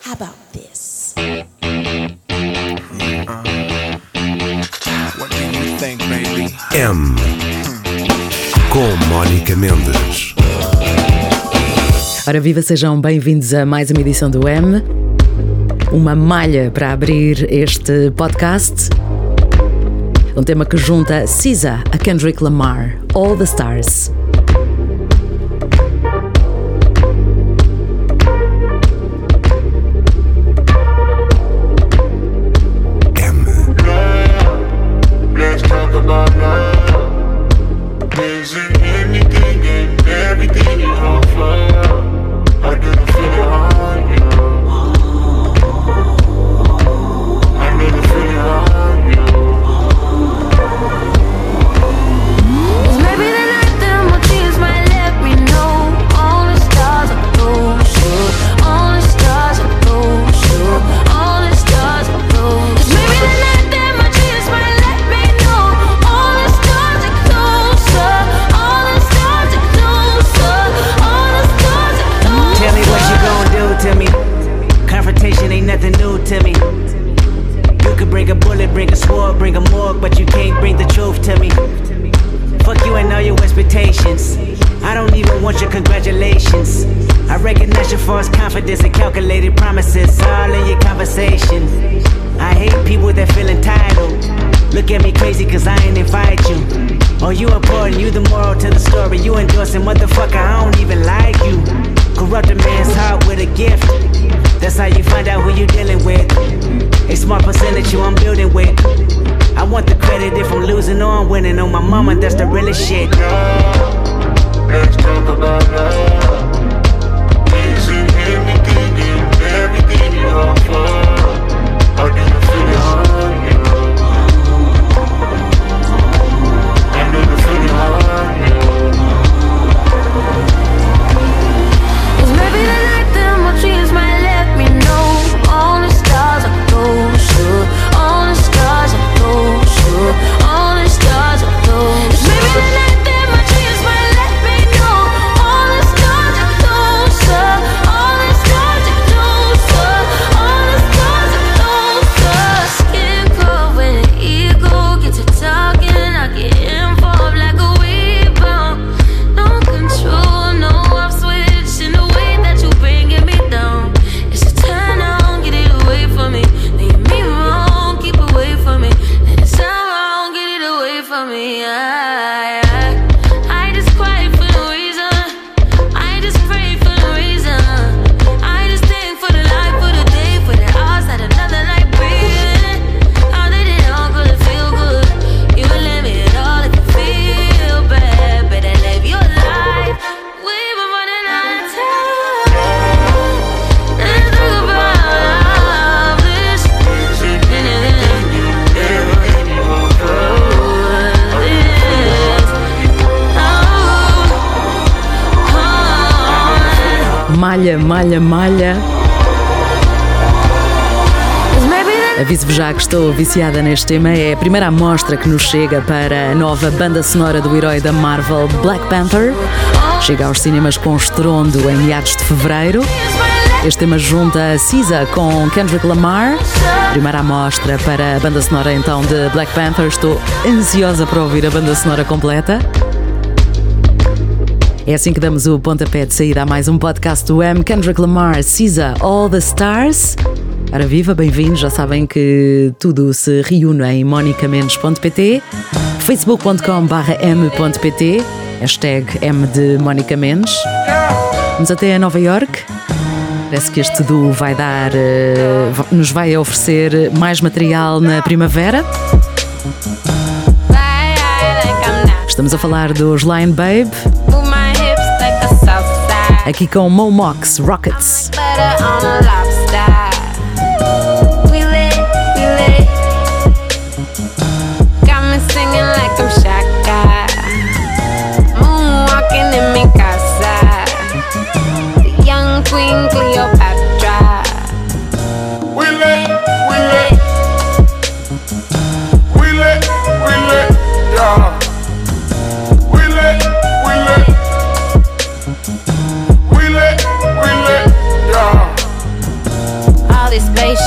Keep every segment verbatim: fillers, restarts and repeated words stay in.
How about this? Uh, what do you think, baby? M. Com Mónica Mendes. Ora viva, sejam bem-vindos a mais uma edição do M. Uma malha para abrir este podcast. Um tema que junta S Z A a Kendrick Lamar, All the Stars. Malha, malha, malha. Aviso-vos já que estou viciada neste tema. É a primeira amostra que nos chega para a nova banda sonora do herói da Marvel, Black Panther. Chega aos cinemas com estrondo em meados de fevereiro. Este tema junta a S Z A com Kendrick Lamar. Primeira amostra para a banda sonora então de Black Panther. Estou ansiosa para ouvir a banda sonora completa. É assim que damos o pontapé de saída a mais um podcast do M. Kendrick Lamar, S Z A, All the Stars. Ora viva, bem-vindos. Já sabem que tudo se reúne em monica mendes ponto pt, facebook ponto com barra m ponto pt, hashtag M de Mónica Mendes. Vamos até a Nova York. Parece que este duo vai dar, uh, nos vai oferecer mais material na primavera. Estamos a falar dos Lion Babe. Aqui com Mo Mox, Rockets.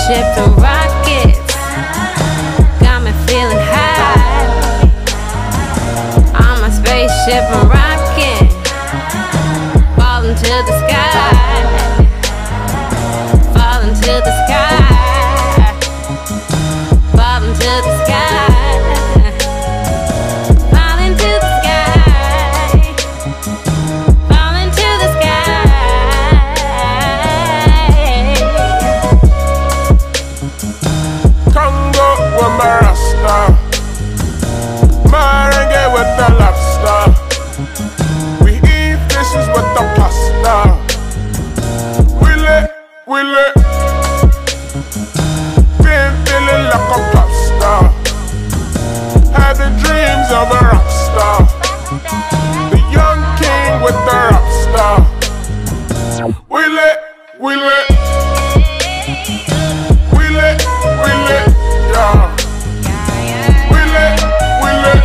spaceship and rockets. Got me feeling high. On my spaceship and rocket. Falling to the sky. Falling to the sky. Falling to the sky. We lit. Been feeling like a pop star. Having dreams of a rock star. The young king with the rock star. We lit, we lit. We lit, we lit, yeah. We lit, we lit.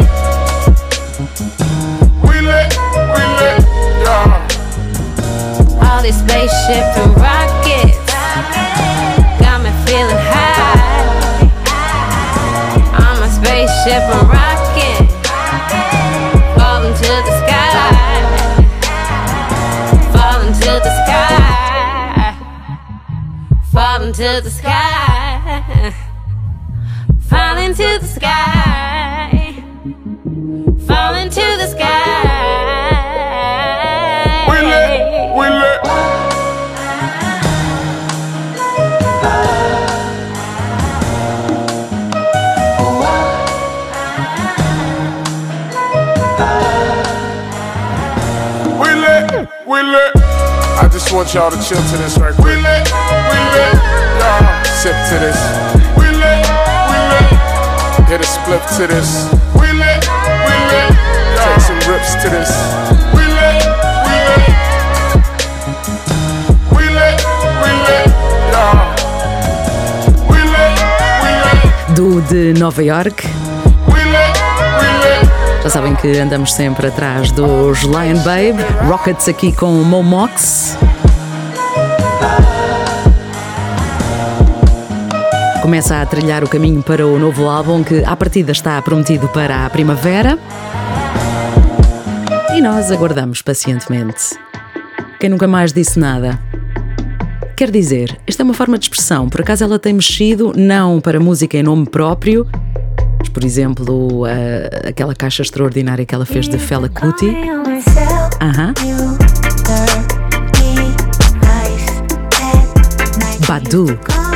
We lit, we lit, yeah. All these spaceships and rockets got me feeling high. On my spaceship and rocket, falling to the sky, falling to the sky, falling to the sky, falling to the sky, falling to the sky. We lit, we lit. We lit. I just want y'all to chill to this right quick. We lit, we lit, y'all. Sip to this. We lit, we lit. Hit a split to this. We lit, we lit, y'all. Take some rips to this. We lit, we lit. We lit, we lit, y'all. We lit, we lit. Do de Nova York. We lit, we lit. Já sabem que andamos sempre atrás dos Lion Babe. Rockets aqui com Momox. Começa a trilhar o caminho para o novo álbum que à partida está prometido para a primavera. E nós aguardamos pacientemente. Quem nunca mais disse nada? Quer dizer, esta é uma forma de expressão. Por acaso ela tem mexido não para música em nome próprio, mas, por exemplo, a, aquela caixa extraordinária que ela fez de Fela Kuti. Aham. Badu.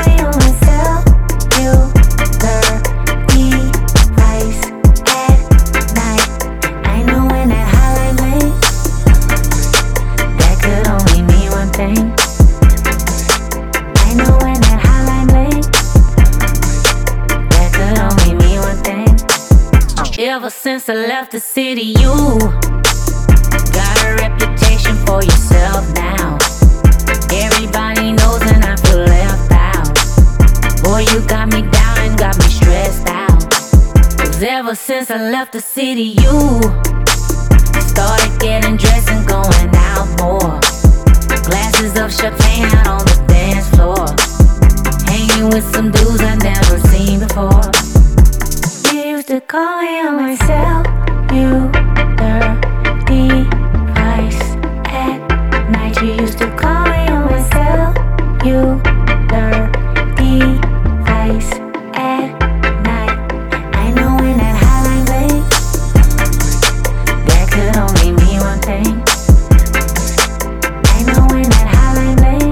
Ever since I left the city, you got a reputation for yourself now. Everybody knows and I feel left out. Boy, you got me down and got me stressed out. Cause ever since I left the city, you started getting dressed and going out more. Glasses of champagne out on the dance floor. Hanging with some dudes I never seen before. Used to call me on myself, you dirty vice at night. You used to call me on myself, you dirty vice at night. I know when that hotline bling, that could only mean one thing. I know when that hotline bling,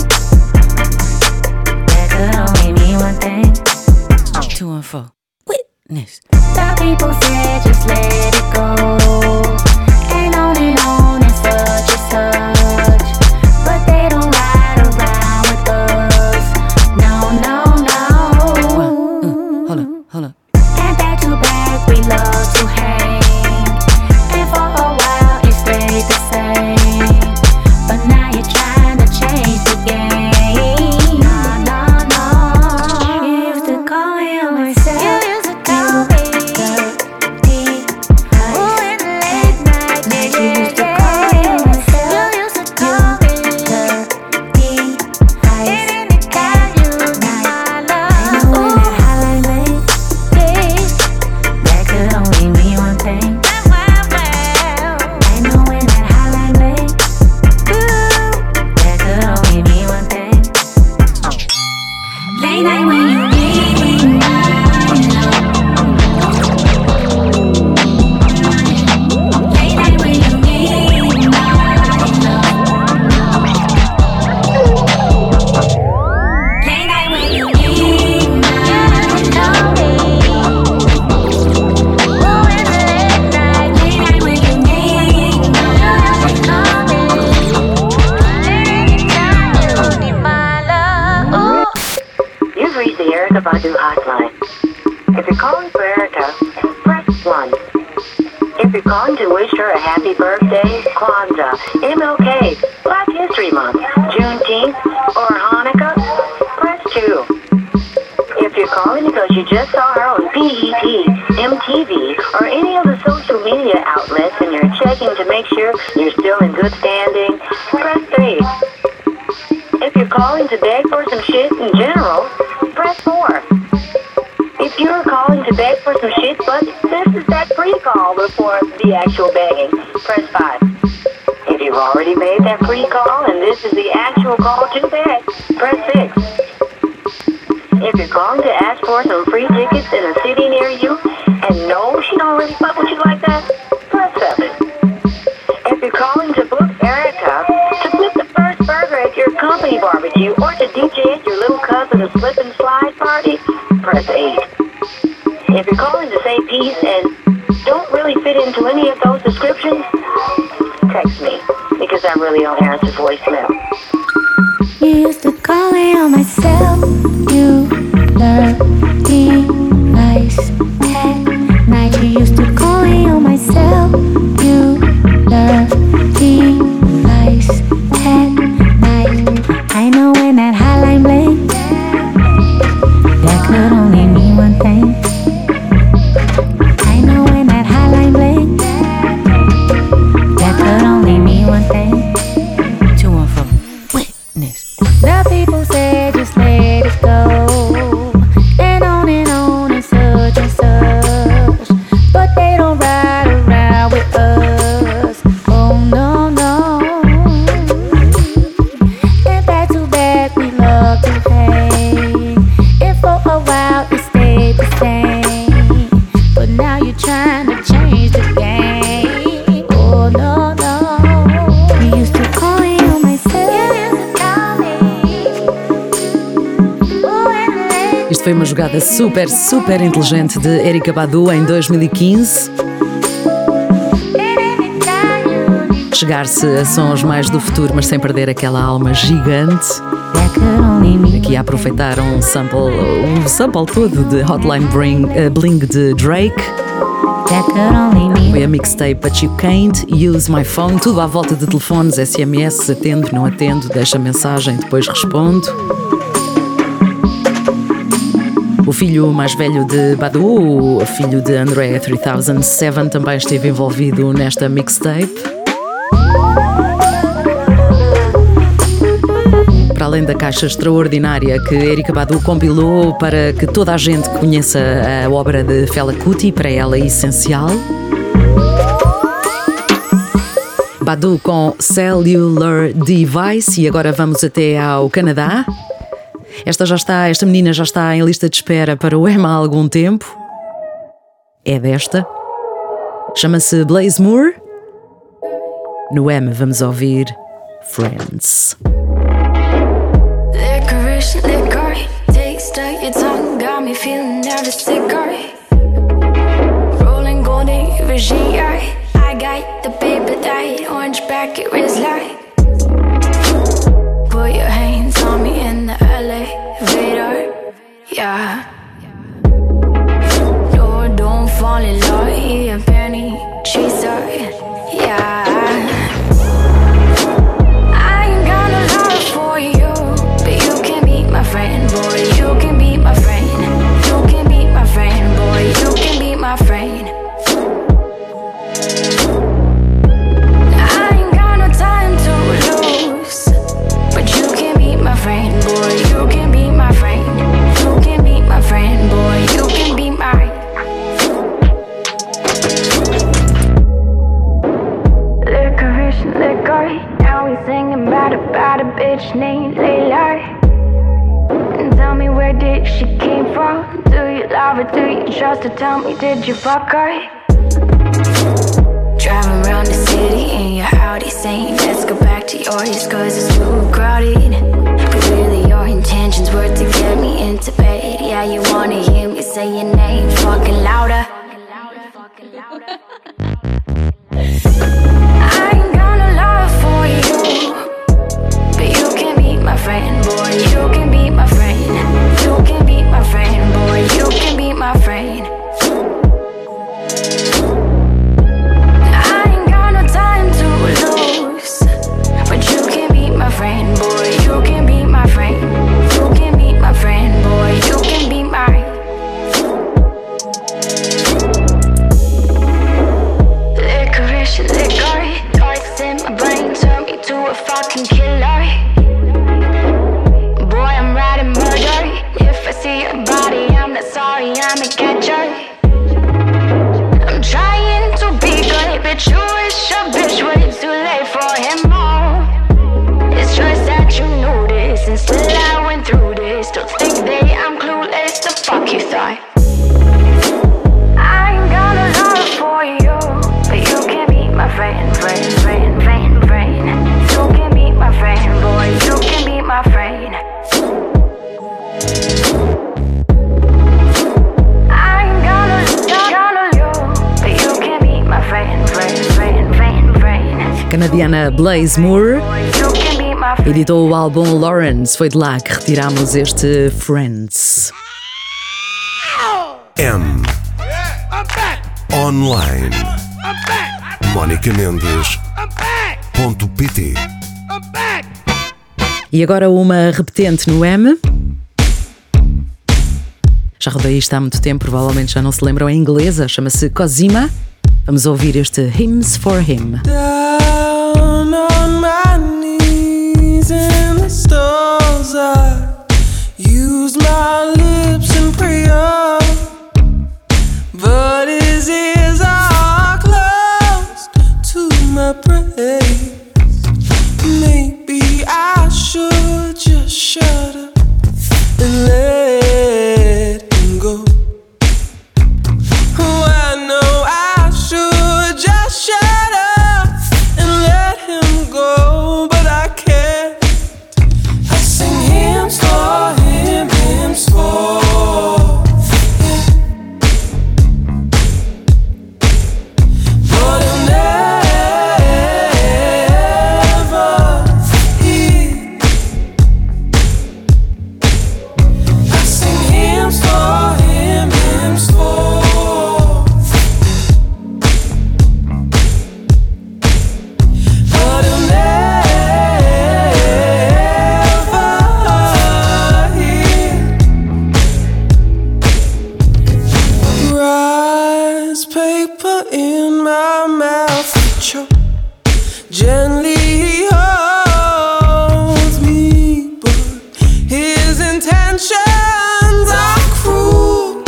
that could only mean one thing. Two and four. Witness. The people said just let it go. Ain't on and on and such and such. But they don't ride around with us. No, no, no. Well, uh, hold up, hold up. And back to back we love to hang. And for a while it stayed the same. But now you're trying to change the game. No, no, no. You used to call me on myself. You used to call me dirty Erica Badu hotline. If you're calling for Erica, press one. If you're calling to wish her a happy birthday, Kwanzaa, M L K, Black History Month, Juneteenth, or Hanukkah, press two. If you're calling because you just saw her on P E T, M T V, or any of the social media outlets and you're checking to make sure you're still in good standing, press three. If you're calling to beg for some shit in general, press four. If you're calling to beg for some shit, but this is that pre-call before the actual begging, press five. If you've already made that pre-call and this is the actual call to beg, press six. If you're calling to ask for some free tickets in a city near you and know she don't really fuck with you like that, press seven. If you're calling to book Erica to flip the first burger at your company barbecue or to D J at your little cousin's slip and slide party, press eight. If you're calling to say peace and don't really fit into any of those descriptions, text me because I really don't answer voicemail. You used to call me on my cell. You dirty nice at night. You used to call me on my cell. You dirty nice at night. I know when that hotline bling, that could only mean one thing. I know when that hotline bling, that could only mean one thing. Two one four. Witness. The people say just let it go, and on and on and such and such, but they don't ride around with us. Oh no, no. And back to back we love to hang, and for a while it stayed the same, but now you're trying to change the game. Oh no, no. You used to call me on my cell. Isto foi uma jogada super, super inteligente de Erykah Badu em dois mil e quinze. Chegar-se a sons mais do futuro, mas sem perder aquela alma gigante. Aqui a aproveitar um sample, um sample todo de Hotline Bling, uh, Bling de Drake. Foi a mixtape But You Can't Use My Phone. Tudo à volta de telefones, S M S, atendo, não atendo, deixa mensagem, depois respondo. O filho mais velho de Badu, o filho de Andrea três mil e sete, também esteve envolvido nesta mixtape. Para além da caixa extraordinária que Erykah Badu compilou para que toda a gente conheça a obra de Fela Kuti, para ela é essencial. Badu com Cellular Device. E agora vamos até ao Canadá. Esta já está, esta menina já está em lista de espera para o M há algum tempo. É desta. Chama-se Blaze Moore. No M vamos ouvir Friends. Licorice, liquor, taste of your tongue got me feeling nervous, sicker. Rolling golden vision, I got the paper that orange back, it was like. Put your hands on me in the elevator, yeah. No, don't fall in love, a penny chaser, yeah. I ain't got no love for you, but you can be my friend, boy. You can be my friend. You can be my friend, boy. You can be my friend. I ain't got no time to lose, but you can be my friend, boy. You can be my friend. You can be my friend, boy. You can be my. Licorice, liquor. Now we singing about about a bitch named Layla. And tell me, where did she came from? Do you love her? Do you trust her? Tell me, did you fuck her? Driving around the city in your Audi saying, let's go back to yours, cause it's too crowded. But really your intentions were to get me into bed. Yeah, you wanna hear me say your name fucking louder. I ain't got no love for you, but you can be my friend, boy. You can be my friend. You can be my friend. canadiana Blaze Moore editou o álbum Lawrence. Foi de lá que retiramos este Friends. M. Online. Mónica Mendes ponto pt. E agora uma repetente no M. Já rodei isto há muito tempo, provavelmente já não se lembram, é inglesa, chama-se Cosima. Vamos ouvir este Hymns for Him. Down on my knees in the stars, I use my lips in prayer, but his ears are closed to my praise. Maybe I should just shut up and let him go. Oh, I know I should just shut up and let him go, but I can't. I sing hymns for him, hymns for him, but he'll never hear. I sing hymns for him, hymns for but he'll never hear. Rice paper in my mouth, choke. Gently he holds me, but his intentions are cruel.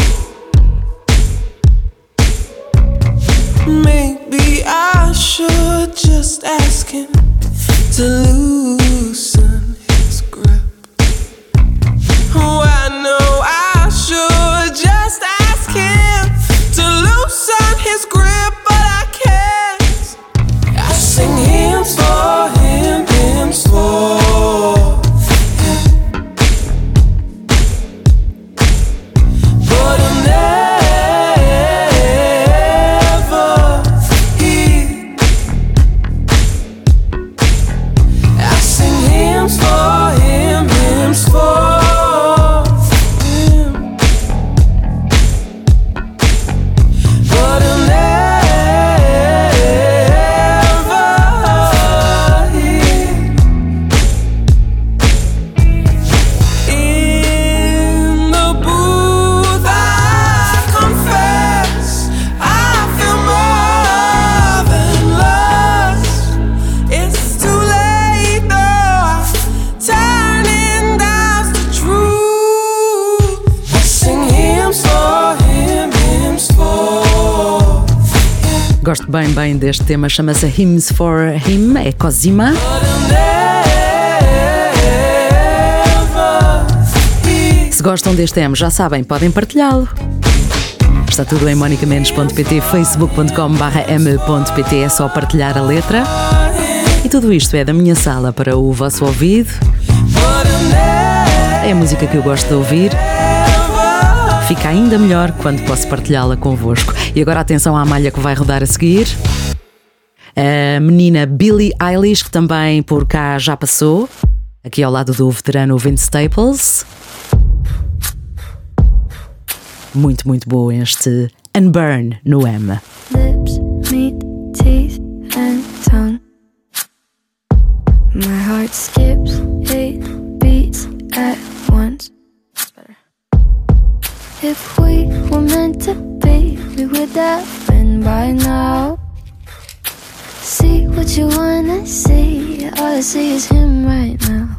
Maybe I should just ask him to loosen his grip. Oh, I know I should just ask him to loosen his grip, but I can't. I sing hymns for him, hymns for him, but he'll never hear. I sing hymns for him, hymns for him, but he'll never hear. In the booth I confess I feel more than lust. It's too late though, I'm turning down the truth. I sing hymns for him, hymns for him, Gosto bem, bem deste tema, chama-se Hymns for Him, é Cosima. but he'll never hear. Se gostam deste M, já sabem, podem partilhá-lo. Está tudo em monica mendes ponto pt, facebook ponto com barra m ponto pt, é só partilhar a letra. E tudo isto é da minha sala para o vosso ouvido. É a música que eu gosto de ouvir. Fica ainda melhor quando posso partilhá-la convosco. E agora atenção à malha que vai rodar a seguir. A menina Billie Eilish, que também por cá já passou, aqui ao lado do veterano Vince Staples. Muito, muito boa este Unburn no M. Lips meet teeth and tongue. My heart skips eight beats at once. If we were meant to be, we would have been by now. See what you wanna see. All I see is him right now.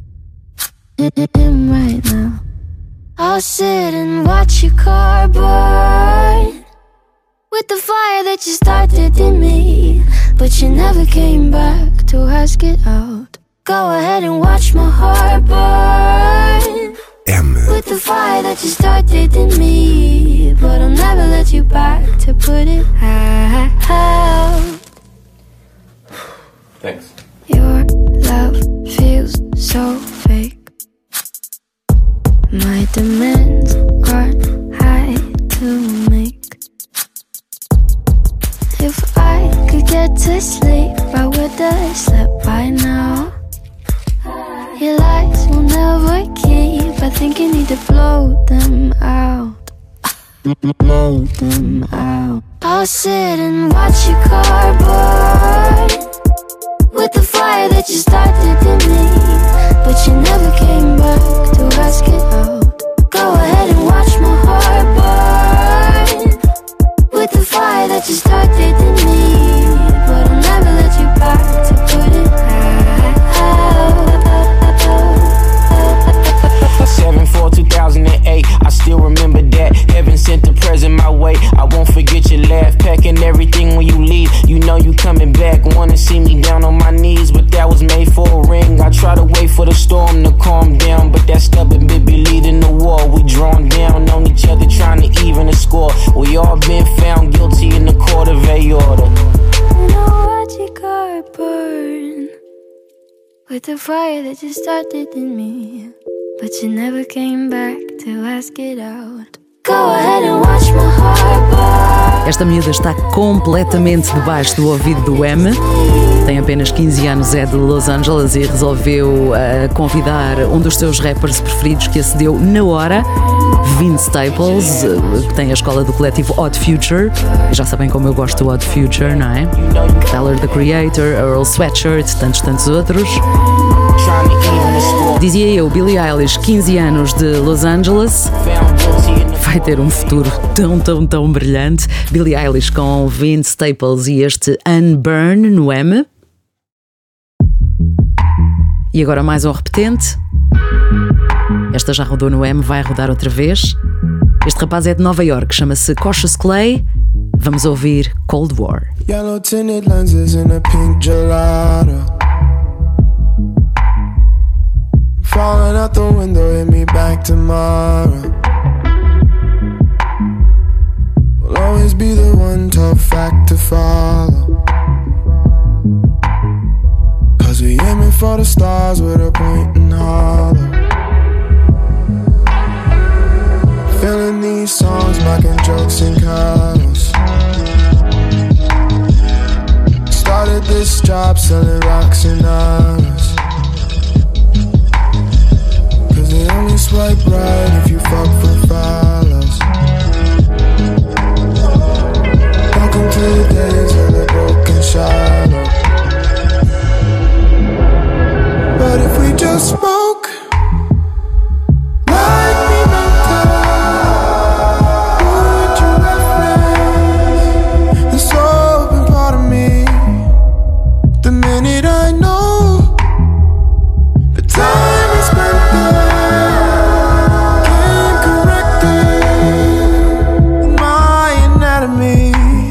Him right now. I'll sit and watch your car burn with the fire that you started in me, but you never came back to ask it out. Go ahead and watch my heart burn M. with the fire that you started in me, but I'll never let you back to put it out. Thanks. Your love feels so fake. My demands are high to make. If I could get to sleep, I would should have slept by now. Your lies will never keep. I think you need to blow them out. Blow them out. I'll sit and watch your car burn with the fire that you started in me, but you never came back to ask it out. Go ahead and watch my heart burn with the fire that you started in me, but I'll never let you back to put it out. seven four two thousand eight, I still remember that. Heaven sent a present my way, I won't forget your laugh. Packing everything when you leave, you know you coming back. Wanna see me down on my knees, but that was made for a ring. I try to wait for the storm to calm down, but that stubborn bit be leading the war. We drawn down on each other, trying to even the score. We all been found guilty in the court of aorta. And I'll watch your car burn with the fire that you started in me, but you never came back to ask it out. Go ahead and watch my heart burn. Esta miúda está completamente debaixo do ouvido do M. Tem apenas quinze anos, é de Los Angeles e resolveu uh, convidar um dos seus rappers preferidos que acedeu na hora, Vince Staples, uh, que tem a escola do coletivo Odd Future. E já sabem como eu gosto do Odd Future, não é? Tyler, the Creator, Earl Sweatshirt, tantos, tantos outros. Dizia eu, Billie Eilish, quinze anos de Los Angeles, vai ter um futuro tão, tão, tão brilhante. Billie Eilish com Vince Staples e este Unburn no M. E agora mais um repetente. Esta já rodou no M, vai rodar outra vez. Este rapaz é de Nova York, chama-se Cautious Clay. Vamos ouvir Cold War. Yellow tinted lenses in a pink gelato. Falling out the window, hit me back tomorrow. Will always be the one tough fact to follow. Cause we aiming for the stars with a point and hollow. Feeling these songs, making jokes and cuddles. Started this job selling rocks and honors. Cause they only swipe right if you fuck for follows. Welcome to the days of the broken shallow. But if we just spoke like we meant to, would you reference this open part of me? The minute I know the time we spent there came corrected in my anatomy.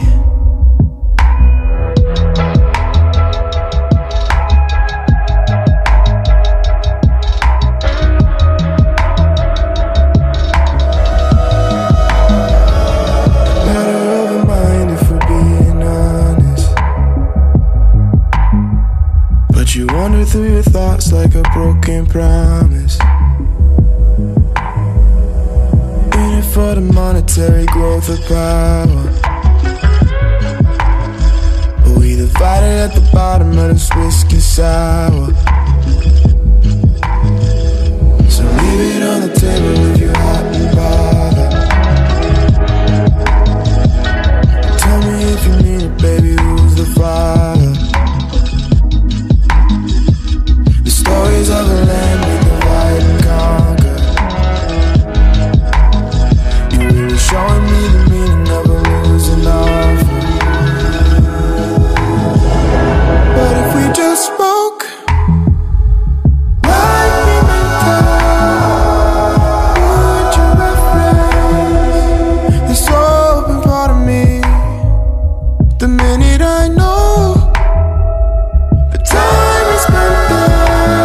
Through your thoughts like a broken promise. In it for the monetary growth of power, but we divided at the bottom of this whiskey sour. So leave it on the table if you're hot and bothered. Tell me if you mean it, baby, who's the father? Stories of a land we divide and conquer. You really showing me the meaning of a losing offer. But if we just spoke like we meant to, would you reference this open part of me? The minute I know the time we spent there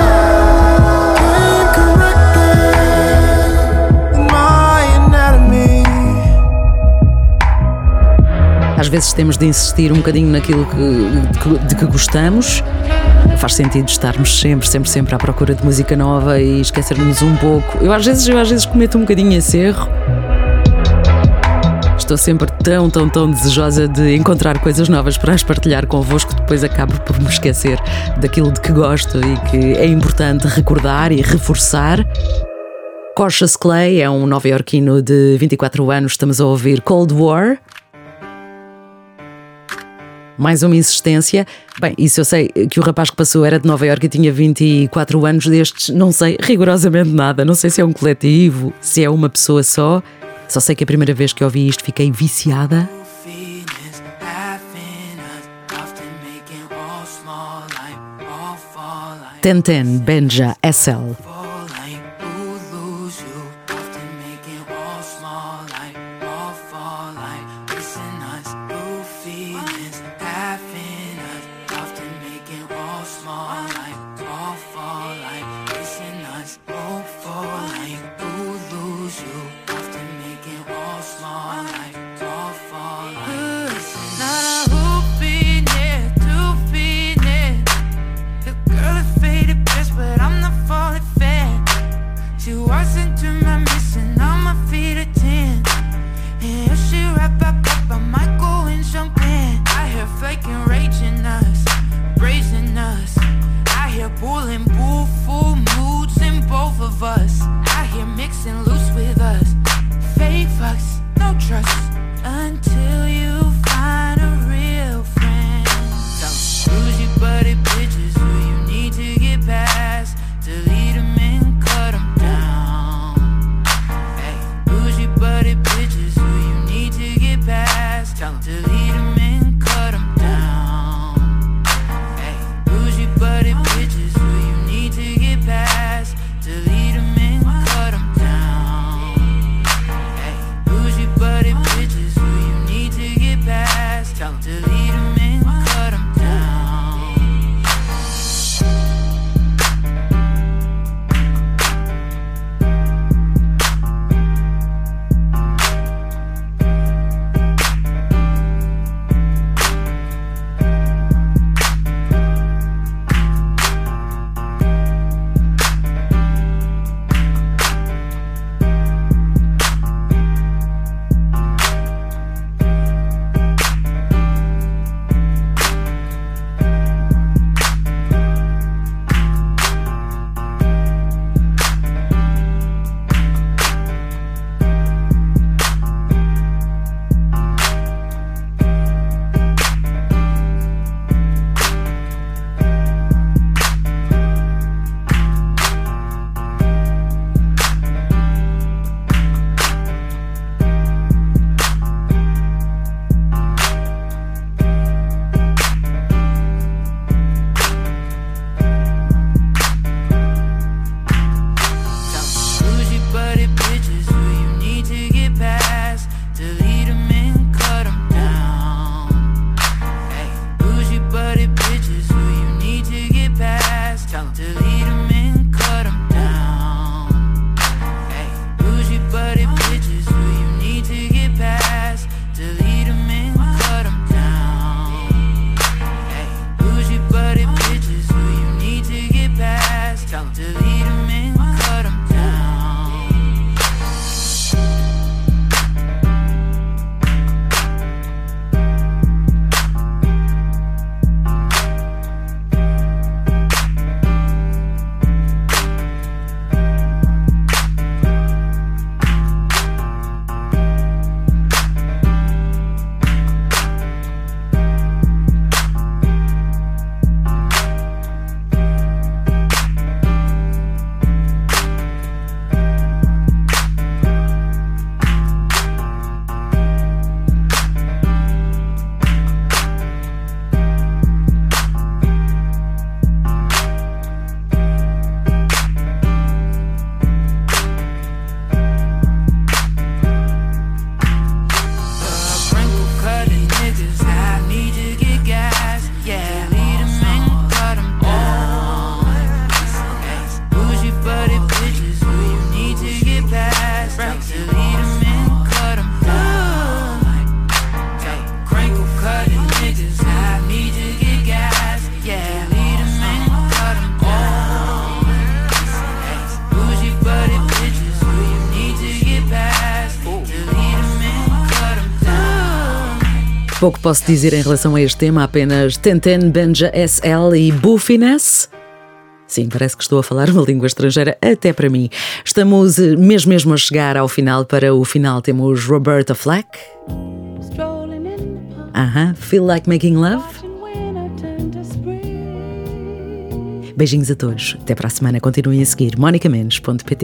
Às vezes temos de insistir um bocadinho naquilo que, de que gostamos. Faz sentido estarmos sempre, sempre, sempre à procura de música nova e esquecermos um pouco. Eu às vezes, eu às vezes cometo um bocadinho esse erro. estou sempre tão, tão, tão desejosa de encontrar coisas novas para as partilhar convosco, depois acabo por me esquecer daquilo de que gosto e que é importante recordar e reforçar. Cautious Clay é um nova-iorquino de vinte e quatro anos, estamos a ouvir Cold War. Mais uma insistência. Bem, isso eu sei que o rapaz que passou era de Nova Iorque e tinha vinte e quatro anos destes, não sei rigorosamente nada, não sei se é um coletivo, se é uma pessoa só, só sei que a primeira vez que ouvi isto fiquei viciada. Ten Ten, Benja, S L. But I'm not falling fast. Pouco posso dizer em relação a este tema, apenas Ten Ten, Benja S L e Boofiness. Sim, parece que estou a falar uma língua estrangeira até para mim. Estamos mesmo mesmo a chegar ao final. Para o final temos Roberta Flack. Aham, uh-huh. Feel Like Making Love. Beijinhos a todos. Até para a semana. Continuem a seguir monica mendes ponto pt.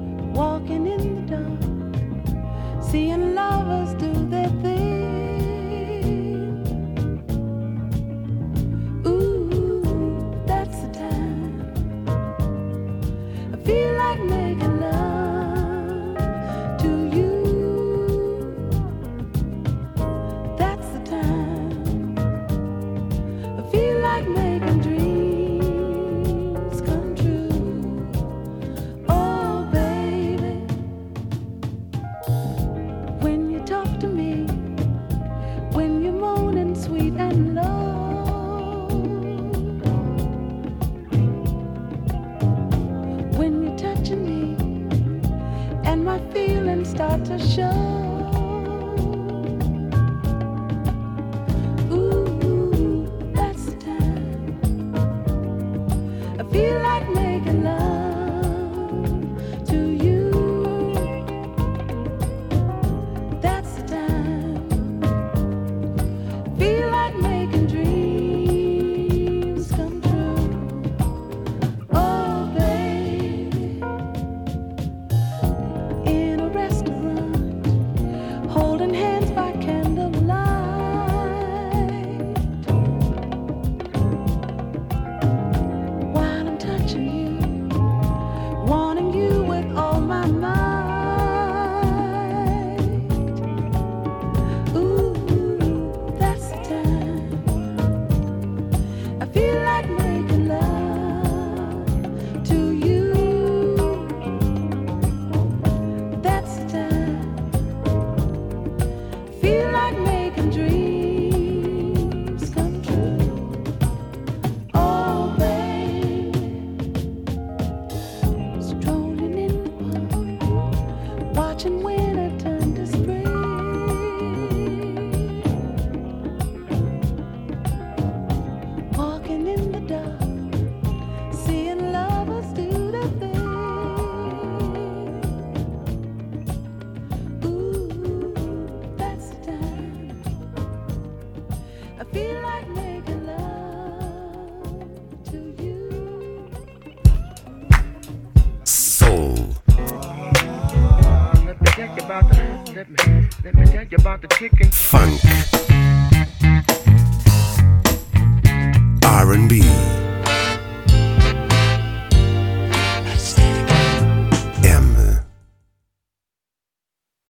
Start to show. Ooh, that's the time. I feel like making love to you. That's the time. I feel like making dreams come true. Oh, baby. In a restaurant, holding hands by candlelight, while I'm touching you, wanting you with all my might. Ooh, that's the time. I feel like making love to you. That's the time. Feel like making dreams come true. Oh, baby. Strolling in the park, watching winter turn to spring. Walking in the dark, seeing lovers do their thing. Ooh, that's the time. I feel like making love to you. Soul. Let me tell you about the, let me, let me tell you about the chicken. Funk. R and B.